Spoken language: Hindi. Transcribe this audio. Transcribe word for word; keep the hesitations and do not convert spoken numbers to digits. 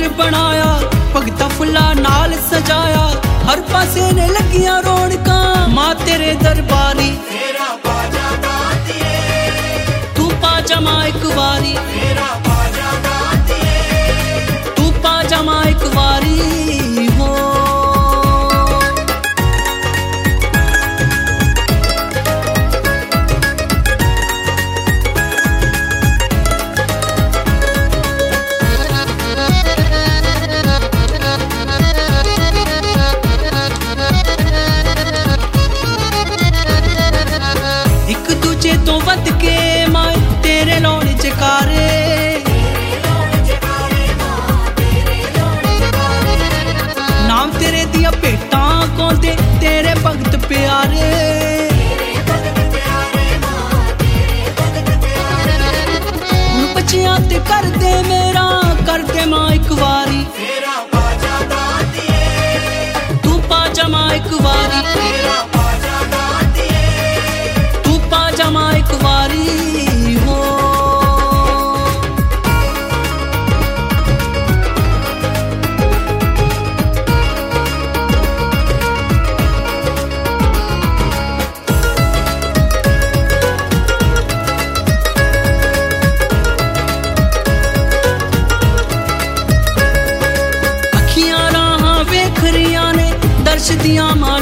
बनाया, भगता फुल्ला नाल सजाया, हर पासे ने लगियां रौनकां, मां तेरे दरबारी तेरा बाजा दातिए, तू पा जा मां एक वारी, तेरा बाजा दातिए, तू पा जा मां एक वारी हो। तो वध के माए तेरे लौने जकारे, नाम तेरे दिया भेटां गाउंदे तेरे भगत प्यारे, हुण बच्चियां ते कर दे मेरा, कर दे मां एक वारी, तेरा बाजा दातिए, तू पा जा मां एक वारी, तेरा बाजा दातिए, तू पा जा मां एक वारी हो। अखियां राहां वेख रियां ने दर्श दियां मां